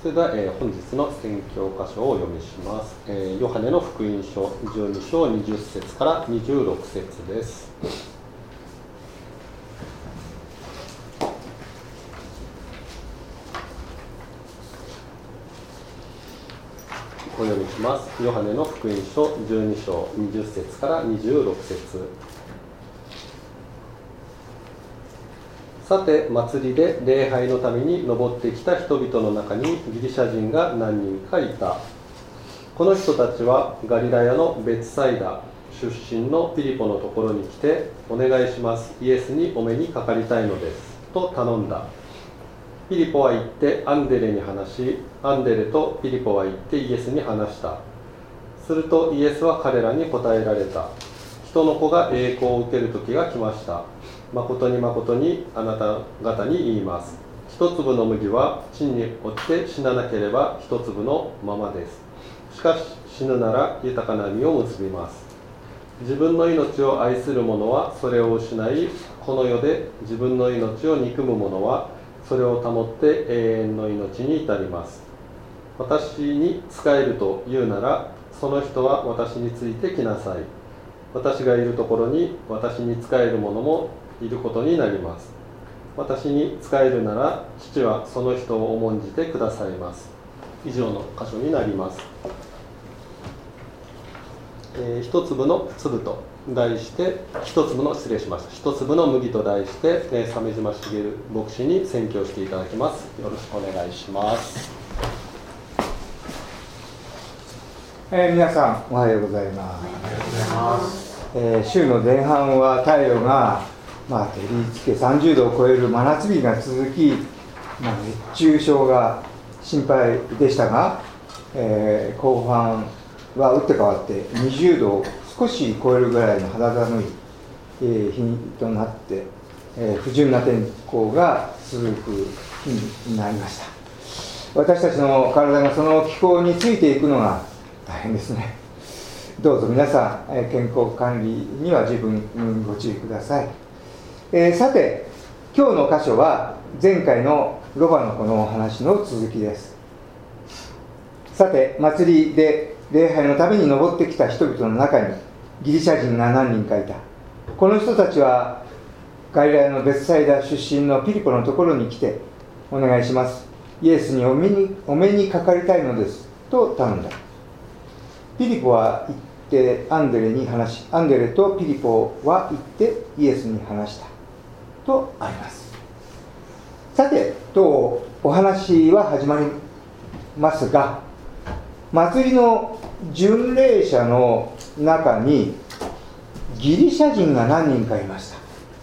それでは、本日の宣教箇所をお読みします。ヨハネの福音書12章20節から26節です。お読みします。ヨハネの福音書12章20節から26節。さて、祭りで礼拝のために登ってきた人々の中にギリシャ人が何人かいた。この人たちはガリラヤのベツサイダ出身のピリポのところに来て、お願いします、イエスにお目にかかりたいのですと頼んだ。ピリポは行ってアンデレに話し、アンデレとピリポは行ってイエスに話した。するとイエスは彼らに答えられた。人の子が栄光を受ける時が来ました。誠に誠にあなた方に言います。一粒の麦は地に落ちて死ななければ一粒のままです。しかし死ぬなら豊かな実を結びます。自分の命を愛する者はそれを失い、この世で自分の命を憎む者はそれを保って永遠の命に至ります。私に仕えると言うなら、その人は私についてきなさい。私がいるところに私に仕える者もいることになります。私に仕えるなら、父はその人を重んじてくださいます。以上の箇所になります。一粒の粒と題して、一粒の麦と題して、鮫島茂牧師に宣教していただきます。よろしくお願いします。 皆さんおはようございます。週の前半は太陽が照りつけ30度を超える真夏日が続き、熱中症が心配でしたが、後半は打って変わって20度を少し超えるぐらいの肌寒い日となって、不順な天候が続く日になりました。私たちの体がその気候についていくのが大変ですね。どうぞ皆さん、健康管理には十分ご注意ください。さて、今日の箇所は前回のロバの子のお話の続きです。さて、祭りで礼拝のために登ってきた人々の中にギリシャ人が何人かいた。この人たちはガリラヤのベツサイダ出身のピリポのところに来て、お願いします、イエスにお目にかかりたいのですと頼んだ。ピリポは行ってアンデレに話し、アンデレとピリポは行ってイエスに話したとあります。さて、お話は始まりますが、祭りの巡礼者の中にギリシャ人が何人かいました。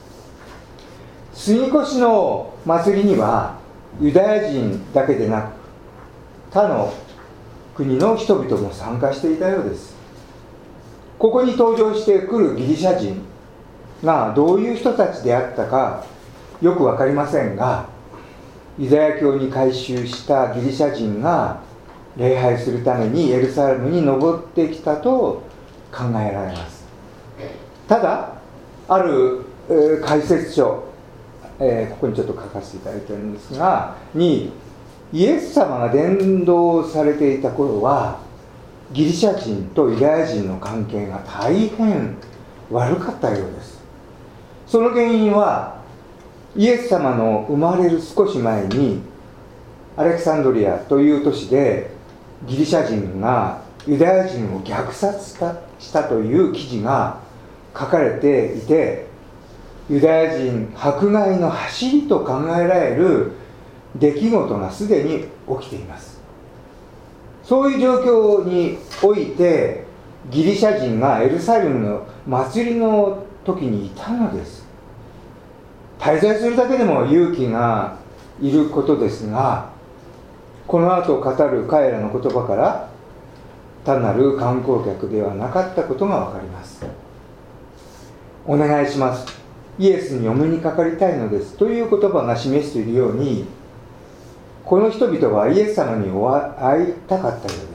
杉越の祭りにはユダヤ人だけでなく他の国の人々も参加していたようです。ここに登場してくるギリシャ人がどういう人たちであったかよく分かりませんが、ユダヤ教に改宗したギリシャ人が礼拝するためにエルサレムに登ってきたと考えられます。ただ、ある解説書、ここにちょっと書かせていただいているんですが、イエス様が伝道されていた頃はギリシャ人とユダヤ人の関係が大変悪かったようです。その原因はイエス様の生まれる少し前にアレクサンドリアという都市でギリシャ人がユダヤ人を虐殺したという記事が書かれていて、ユダヤ人迫害の走りと考えられる出来事がすでに起きています。そういう状況においてギリシャ人がエルサレムの祭りの時にいたのです。滞在するだけでも勇気がいることですが、この後語る彼らの言葉から単なる観光客ではなかったことがわかります。お願いします、イエスにお目にかかりたいのですという言葉が示しているように、この人々はイエス様に会いたかったようです。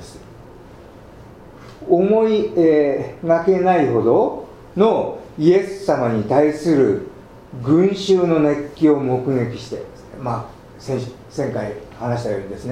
思いがけないほどのイエス様に対する群衆の熱気を目撃して、前回話したようにですね、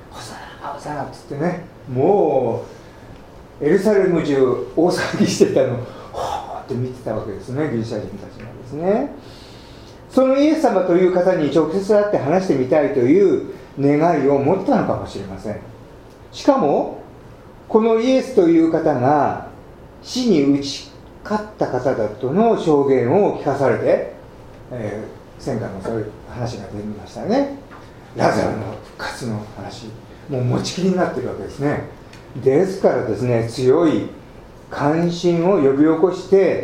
ホサナホサナっつってね、もうエルサレム中大騒ぎしてたのをほーって見てたわけですね、ギリシャ人たちがですね。そのイエス様という方に直接会って話してみたいという願いを持ったのかもしれません。しかもこのイエスという方が死に打ち勝った方だとの証言を聞かされて、前回もそういう話が出てきましたね。ラザロの復活の話、もう持ちきりになっているわけですね。ですからですね、強い関心を呼び起こして、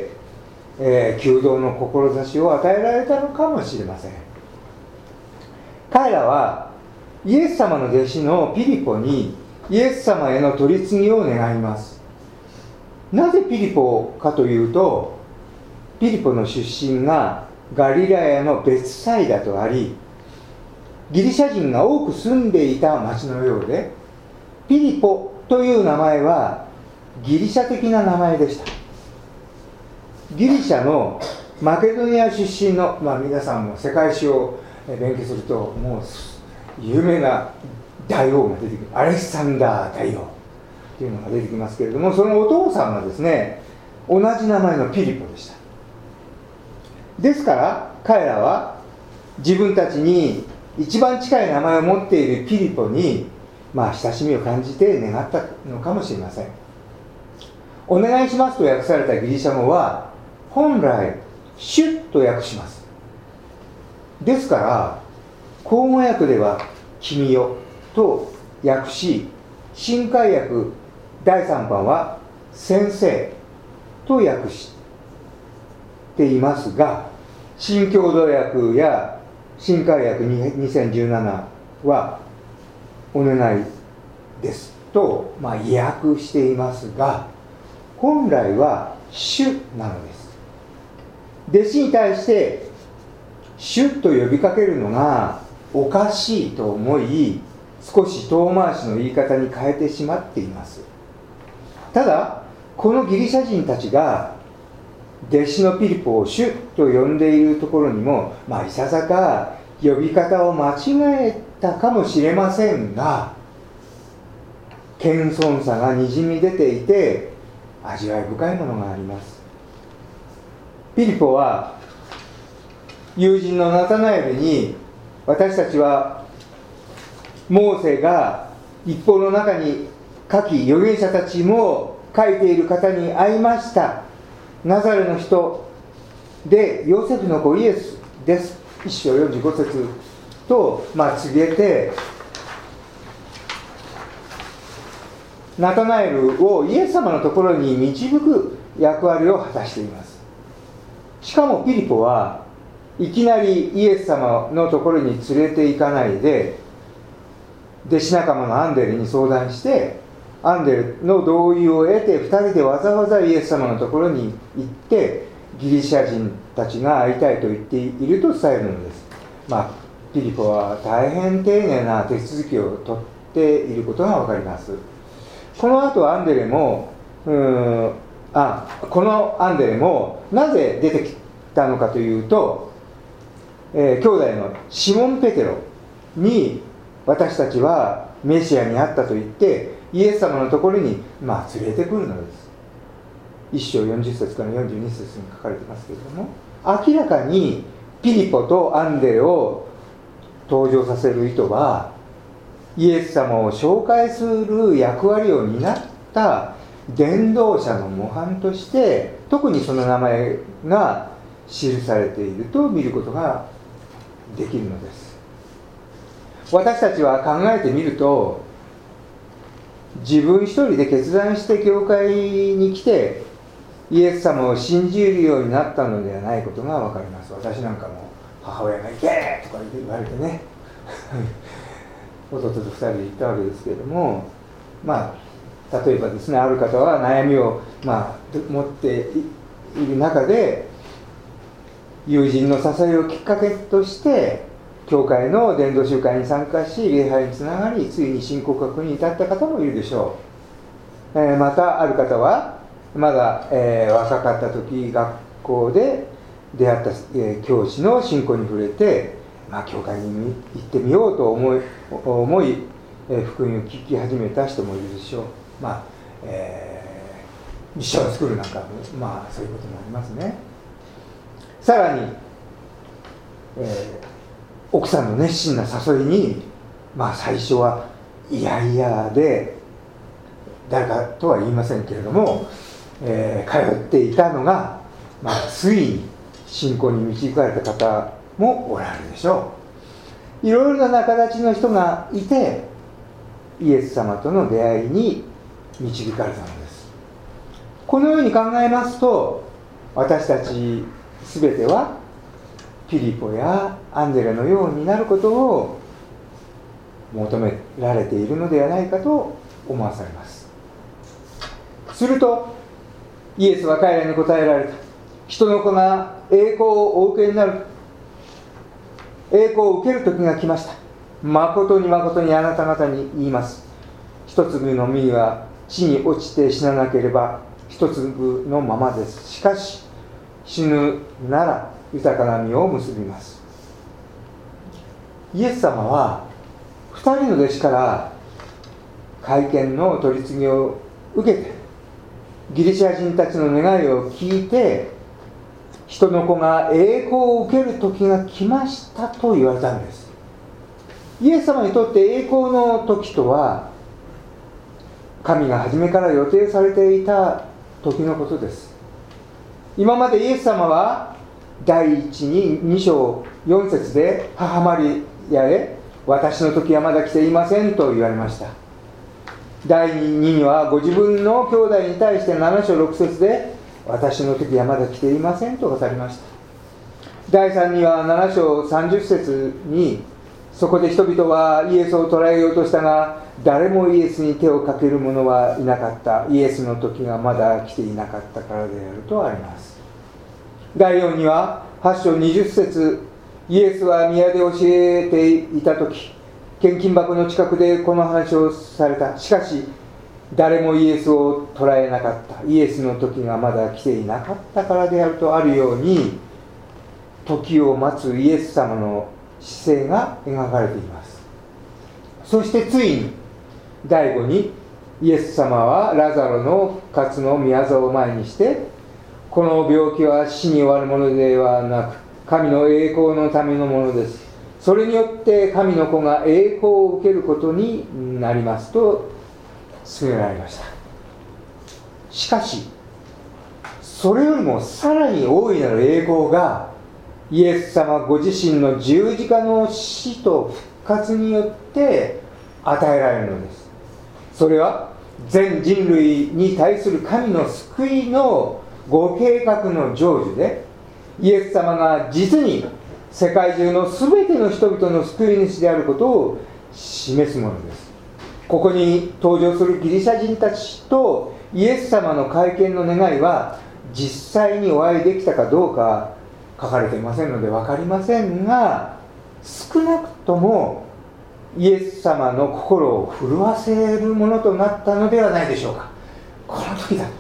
求道の志を与えられたのかもしれません。彼らはイエス様の弟子のピリポにイエス様への取り次ぎを願います。なぜピリポかというと、ピリポの出身がガリラヤのベツサイダとあり、ギリシャ人が多く住んでいた町のようで、ピリポという名前はギリシャ的な名前でした。ギリシャのマケドニア出身の、皆さんも世界史を勉強するともう有名な大王が出てくる、アレキサンダー大王というのが出てきますけれども、そのお父さんがですね、同じ名前のピリポでした。ですから彼らは自分たちに一番近い名前を持っているピリポに、親しみを感じて願ったのかもしれません。お願いしますと訳されたギリシャ語は本来主と訳します。ですから口語訳では君よと訳し、新海訳第3版は先生と訳していますが、新共同訳や新海訳2017はお願いですと、訳していますが、本来は主なのです。弟子に対して主と呼びかけるのがおかしいと思い、少し遠回しの言い方に変えてしまっています。ただこのギリシャ人たちが弟子のピリポを主と呼んでいるところにも、いささか呼び方を間違えたかもしれませんが、謙遜さがにじみ出ていて味わい深いものがあります。ピリポは友人のナタナエルに、私たちはモーセが一方の中に書き、預言者たちも書いている方に会いました。ナザレの人でヨセフの子イエスです。1章45節と、告げて、ナタナエルをイエス様のところに導く役割を果たしています。しかもピリポはいきなりイエス様のところに連れて行かないで、弟子仲間のアンデレに相談して、アンデレの同意を得て2人でわざわざイエス様のところに行って、ギリシャ人たちが会いたいと言っていると伝えるのです。ピリポは大変丁寧な手続きをとっていることが分かります。この後アンデレもこのアンデレもなぜ出てきたのかというと、兄弟のシモン・ペテロに私たちはメシアに会ったと言ってイエス様のところに連れてくるのです。1章40節から42節に書かれてますけれども、明らかにピリポとアンデレを登場させる意図は、イエス様を紹介する役割を担った伝道者の模範として、特にその名前が記されていると見ることができるのです。私たちは考えてみると、自分一人で決断して教会に来てイエス様を信じるようになったのではないことが分かります。私なんかも母親が「行け!」とか言われてね弟と2人で行ったわけですけれども、例えばですね、ある方は悩みを持っている中で、友人の支えをきっかけとして教会の伝道集会に参加し、礼拝につながり、ついに信仰確認に至った方もいるでしょう。またある方はまだ、若かった時、学校で出会った、教師の信仰に触れて、教会に行ってみようと思い、 福音を聞き始めた人もいるでしょう。ミッションスクールなんかもそういうこともありますね。さらに、奥さんの熱心な誘いに最初は嫌々で、誰かとは言いませんけれども、通っていたのが、ついに信仰に導かれた方もおられるでしょう。いろいろな仲立ちの人がいて、イエス様との出会いに導かれたのです。このように考えますと、私たちすべてはピリポやアンデレのようになることを求められているのではないかと思わされます。するとイエスは彼らに答えられた。人の子が栄光をお受けになる、栄光を受ける時が来ました。誠に誠にあなた方に言います。一粒の実は地に落ちて死ななければ一粒のままです。しかし死ぬなら豊かな実を結びます。イエス様は2人の弟子から会見の取り次ぎを受けて、ギリシャ人たちの願いを聞いて、人の子が栄光を受ける時が来ましたと言われたんです。イエス様にとって栄光の時とは、神が初めから予定されていた時のことです。今までイエス様は第一に2章4節で、母マリアへ私の時はまだ来ていませんと言われました。第2にはご自分の兄弟に対して7章6節で、私の時はまだ来ていませんと語りました。第3には7章30節に、そこで人々はイエスを捕らえようとしたが、誰もイエスに手をかける者はいなかった。イエスの時がまだ来ていなかったからであるとあります。第4には8章20節、イエスは宮で教えていた時、献金箱の近くでこの話をされた。しかし誰もイエスを捕らえなかった。イエスの時がまだ来ていなかったからであるとあるように、時を待つイエス様の姿勢が描かれています。そしてついに第5に、イエス様はラザロの復活の御業を前にして、この病気は死に終わるものではなく神の栄光のためのものです。それによって神の子が栄光を受けることになりますと告げられました。しかしそれよりもさらに大いなる栄光がイエス様ご自身の十字架の死と復活によって与えられるのです。それは全人類に対する神の救いのご計画の成就で、イエス様が実に世界中の全ての人々の救い主であることを示すものです。ここに登場するギリシャ人たちとイエス様の会見の願いは実際にお会いできたかどうか書かれていませんので分かりませんが、少なくともイエス様の心を震わせるものとなったのではないでしょうか。この時だと。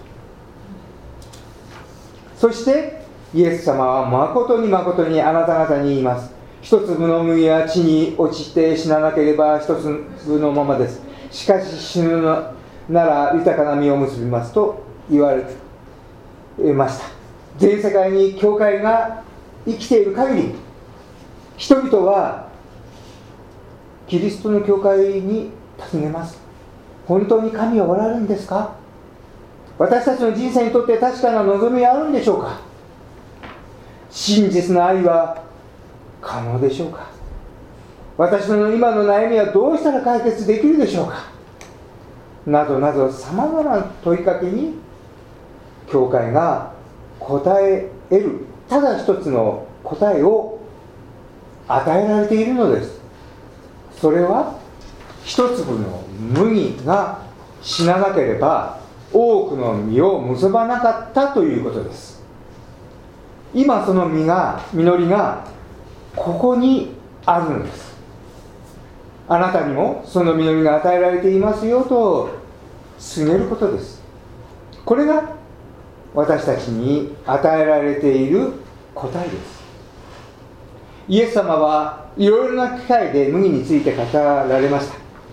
そしてイエス様は誠に誠にあなた方に言います。一粒の麦は地に落ちて死ななければ一粒のままです。しかし死ぬなら豊かな実を結びますと言われました。全世界に教会が生きている限り、人々はキリストの教会に尋ねます。本当に神はおられるんですか？私たちの人生にとって確かな望みはあるんでしょうか？真実な愛は可能でしょうか？私の今の悩みはどうしたら解決できるでしょうか？などなどさまざまな問いかけに教会が答え得るただ一つの答えを与えられているのです。それは一粒の麦が死ななければ多くの実を結ばなかったということです。今その実りがここにあるのです。あなたにもその実りが与えられていますよと告げることです。これが私たちに与えられている答えです。イエス様はいろいろな機会で麦について語られました。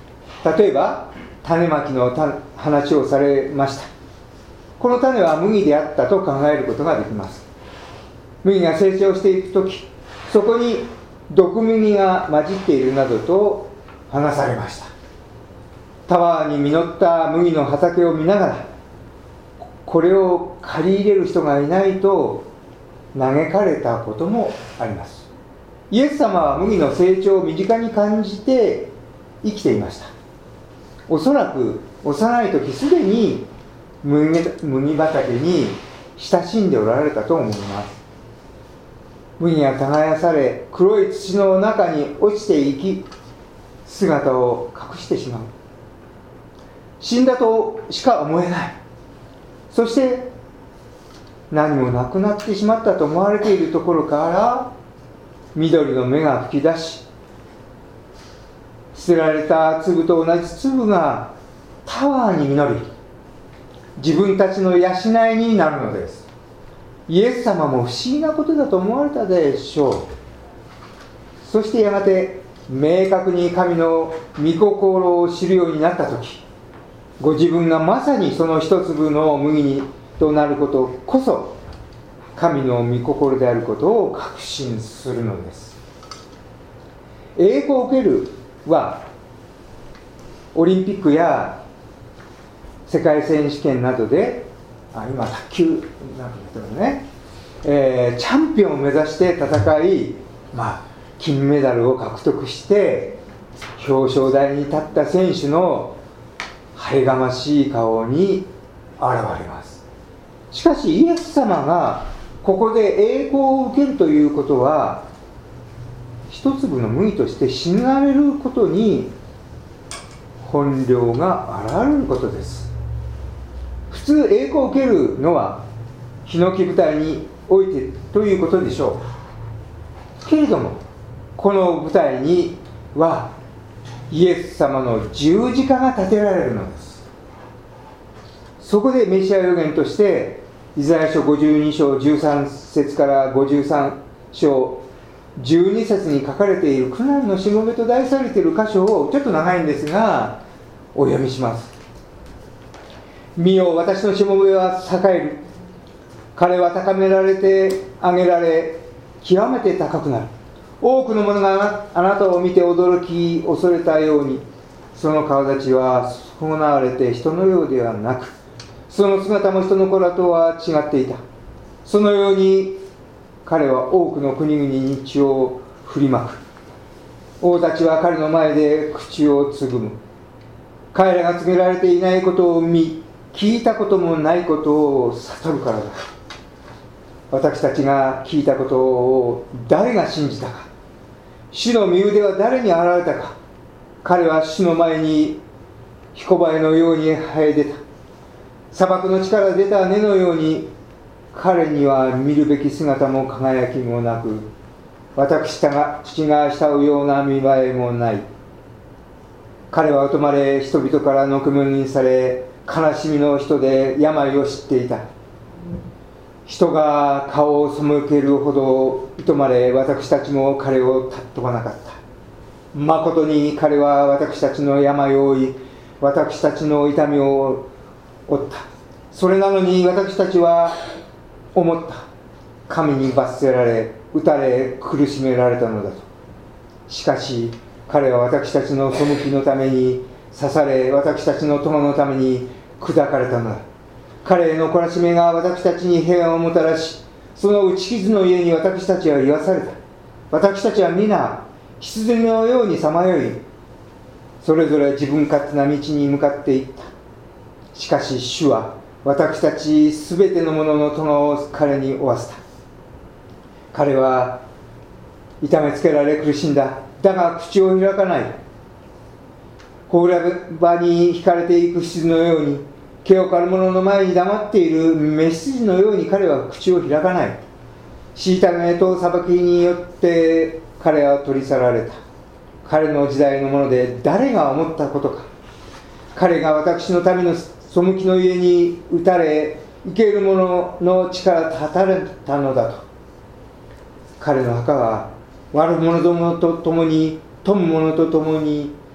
例えば種まきの話をされました。この種は麦であったと考えることができます。麦が成長していくとき、そこに毒麦が混じっているなどと話されました。タワーに実った麦の畑を見ながら、これを借り入れる人がいないと嘆かれたこともあります。イエス様は麦の成長を身近に感じて生きていました。おそらく幼い時すでに麦畑に親しんでおられたと思います。麦が耕され、黒い土の中に落ちていき、姿を隠してしまう。死んだとしか思えない。そして何もなくなってしまったと思われているところから緑の芽が吹き出し、捨てられた粒と同じ粒がタワーに実り、自分たちの養いになるのです。イエス様も不思議なことだと思われたでしょう。そしてやがて明確に神の御心を知るようになったとき、ご自分がまさにその一粒の麦となることこそ神の御心であることを確信するのです。栄光を受けるはオリンピックや世界選手権などで今卓球なんですけどね、チャンピオンを目指して戦い、金メダルを獲得して表彰台に立った選手の晴れがましい顔に現れます。しかしイエス様がここで栄光を受けるということは、一粒の麦として死なれることに本領が現れることです。普通栄光を受けるのはヒノキ舞台においてということでしょう。けれどもこの舞台にはイエス様の十字架が立てられるのです。そこでメシア預言としてイザヤ書52章13節から53章12節に書かれている苦難のしもべと題されている箇所をちょっと長いんですがお読みします。見よ、私のしもべは栄える。彼は高められて上げられ極めて高くなる。多くの者があなたを見て驚き恐れたように、その顔立ちは損なわれて人のようではなく、その姿も人の子らとは違っていた。そのように彼は多くの国々に血を振りまく。王たちは彼の前で口をつぐむ。彼らが告げられていないことを見、聞いたこともないことを悟るからだ。私たちが聞いたことを誰が信じたか。主の身腕は誰に現れたか。彼は主の前に彦バエのように生え出た。砂漠の地から出た根のように、彼には見るべき姿も輝きもなく、私が父が慕うような見栄えもない。彼は疎まれ、人々からのくむにされ、悲しみの人で病を知っていた。人が顔を背けるほど疎まれ、私たちも彼を尊ばなかった。まことに彼は私たちの病を負い、私たちの痛みを負った。それなのに私たちは思った。神に罰せられ、打たれ、苦しめられたのだと。しかし彼は私たちの背きのために刺され、私たちの友のために砕かれたのだ。彼への懲らしめが私たちに平安をもたらし、その打ち傷の家に私たちは癒された。私たちは皆羊のようにさまよい、それぞれ自分勝手な道に向かっていった。しかし主は私たちすべてのものの咎を彼に負わせた。彼は痛めつけられ苦しんだ。だが口を開かない。ほうら場に引かれていく羊のように、毛を刈る者の前に黙っている雌羊のように彼は口を開かない。虐げと裁きによって彼は取り去られた。彼の時代のもので誰が思ったことか。彼が私の民の背きの家に打たれ、生ける者の地から立たれたのだと。彼の墓は悪者どもと共に富む者と共に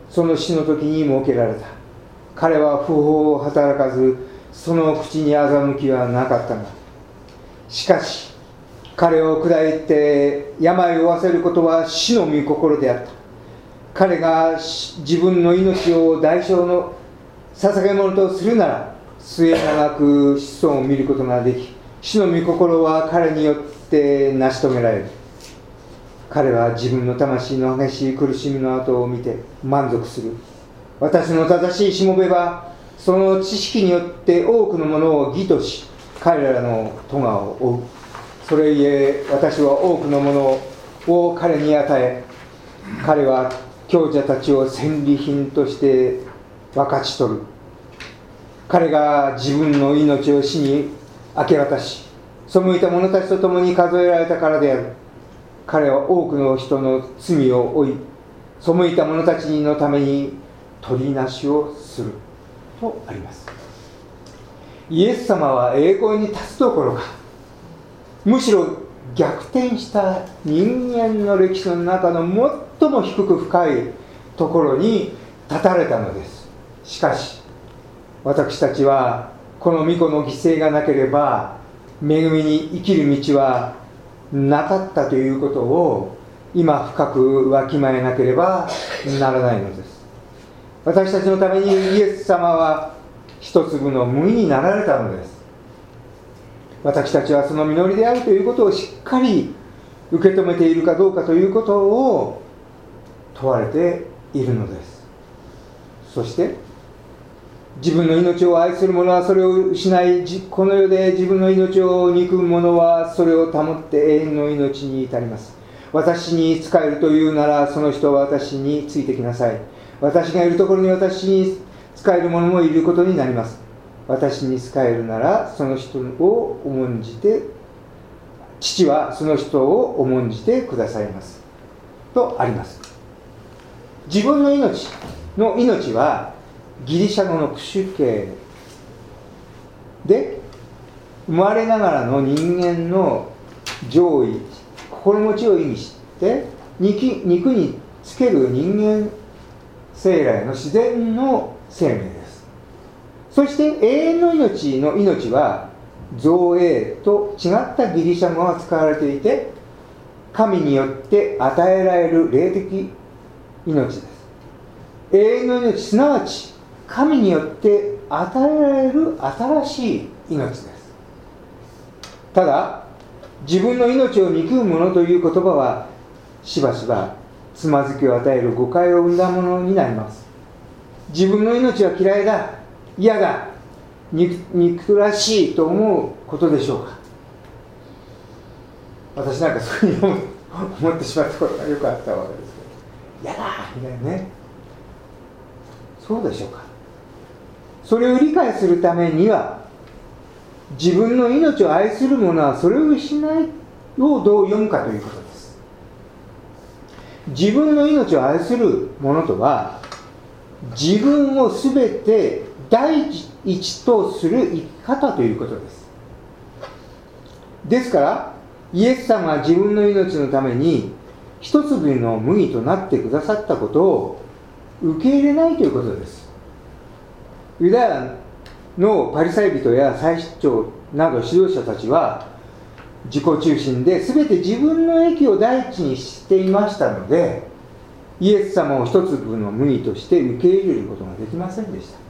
その死の時に設けられた。彼は不法を働かず、その口に欺きはなかったが、しかし彼を砕いて病を負わせることは死の御心であった。彼が自分の命を代償の捧げ物とするなら、末永く子孫を見ることができ、死の御心は彼によって成し遂げられる。彼は自分の魂の激しい苦しみの後を見て満足する。私の正しいしもべはその知識によって多くのものを義とし、彼らの咎を負う。それゆえ私は多くのものを彼に与え、彼は強者たちを戦利品として分かち取る。彼が自分の命を死に明け渡し、背いた者たちと共に数えられたからである。彼は多くの人の罪を負い、背いた者たちのために取りなしをするとあります。イエス様は栄光に立つどころか、むしろ逆転した人間の歴史の中の最も低く深いところに立たれたのです。しかし私たちはこの御子の犠牲がなければ恵みに生きる道はなかったということを今深くわきまえなければならないのです。私たちのためにイエス様は一粒の麦になられたのです。私たちはその実りであるということをしっかり受け止めているかどうかということを問われているのです。そして自分の命を愛する者はそれを失い、この世で自分の命を憎む者はそれを保って永遠の命に至ります。私に仕えるというなら、その人は私についてきなさい。私がいるところに私に仕える者もいることになります。私に仕えるなら、その人を重んじて、父はその人を重んじてくださいますとあります。自分の命はギリシャ語のプシュケで、生まれながらの人間の上位、心持ちを意味して、肉につける人間生来の自然の生命です。そして永遠の命は造営と違ったギリシャ語が使われていて、神によって与えられる霊的命です。永遠の命、すなわち神によって与えられる新しい命です。ただ、自分の命を憎む者という言葉はしばしばつまずきを与える誤解を生んだものになります。自分の命は嫌いだ、嫌だ、憎らしいと思うことでしょうか。私なんかそういうふうに思ってしまったことがよくあったわけですけど、嫌だみたいなね。そうでしょうか。それを理解するためには、自分の命を愛する者はそれを失いをどう読むかということです。自分の命を愛する者とは、自分をすべて第一とする生き方ということです。ですから、イエス様は自分の命のために一粒の麦となってくださったことを受け入れないということです。ユダヤのパリサイ人や祭司長など指導者たちは自己中心で全て自分の益を第一にしていましたので、イエス様を一粒の麦として受け入れることができませんでした。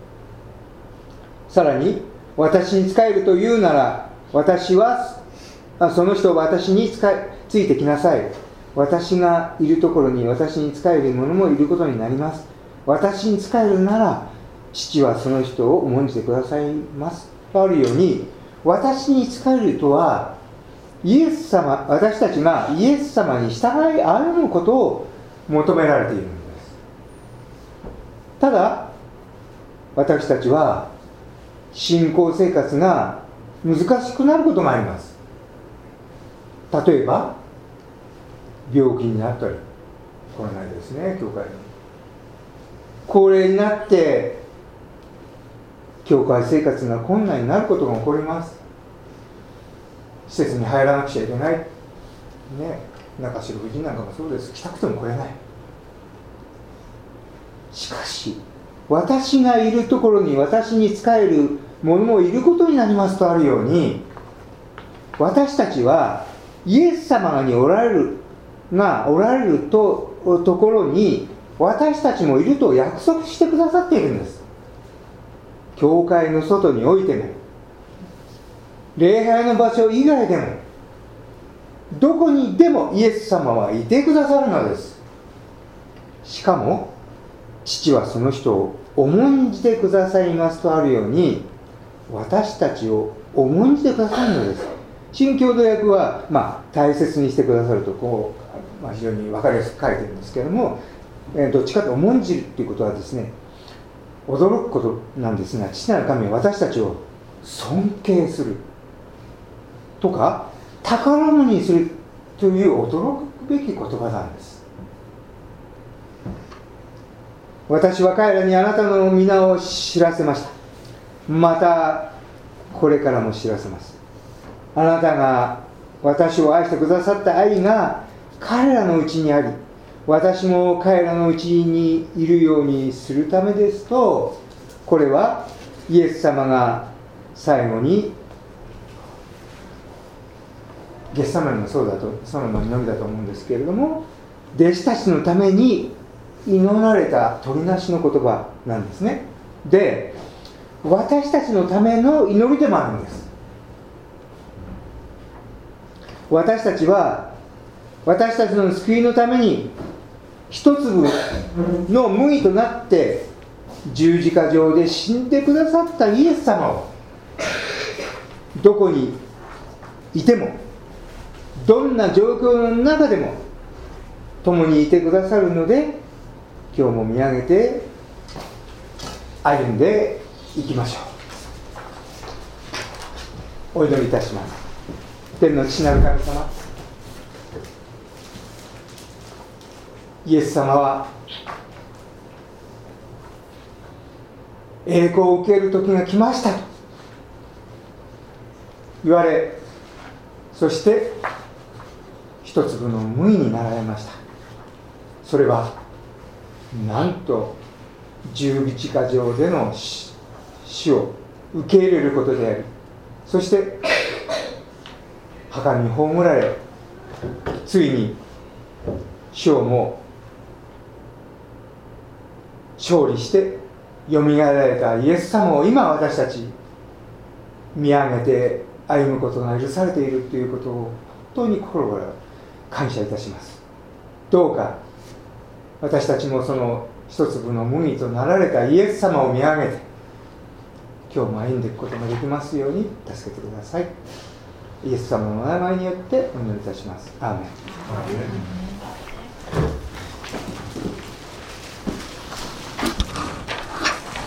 さらに、私に仕えるというなら、その人は私についてきなさい。私がいるところに私に仕える者もいることになります。私に仕えるなら、父はその人を重んじてくださいますとあるように、私に仕えるとは私たちがイエス様に従い歩むことを求められているのです。ただ私たちは信仰生活が難しくなることがあります。例えば病気になったり、この間ですね、教会に高齢になって教会生活が困難になることが起こります。施設に入らなくちゃいけない、ね、中城夫人なんかもそうです。来たくても来れない。 しかし私がいるところに私に仕える者もいることになりますとあるように、私たちはイエス様におられるところに私たちもいると約束してくださっているんです。教会の外においても、礼拝の場所以外でも、どこにでもイエス様はいてくださるのです。しかも父はその人を重んじてくださいますとあるように、私たちを重んじてくださるのです。新共同訳は、大切にしてくださると非常に分かりやすく書いてるんですけれども、どっちかと重んじるっていうことはですね、驚くことなんですが、父なる神は私たちを尊敬するとか宝物にするという驚くべき言葉なんです。私は彼らにあなたの皆を知らせました。またこれからも知らせます。あなたが私を愛してくださった愛が彼らのうちにあり、私も彼らのうちにいるようにするためですと、これはイエス様が最後にゲッセマネのその祈りだと思うんですけれども、弟子たちのために祈られた取りなしの言葉なんですね。で、私たちのための祈りでもあるんです。私たちは私たちの救いのために一粒の麦となって十字架上で死んでくださったイエス様を、どこにいてもどんな状況の中でも共にいてくださるので、今日も見上げて歩んでいきましょう。お祈りいたします。天の父なる神様、イエス様は栄光を受ける時が来ましたと言われ、そして一粒の麦になられました。それはなんと十字架上での死を受け入れることであり、そして墓に葬られ、ついに死をも勝利してよみがえられたイエス様を今私たち見上げて歩むことが許されているということを本当に心から感謝いたします。どうか私たちもその一粒の麦となられたイエス様を見上げて今日も歩んでいくことができますように助けてください。イエス様のお名前によってお祈りいたします。アーメン。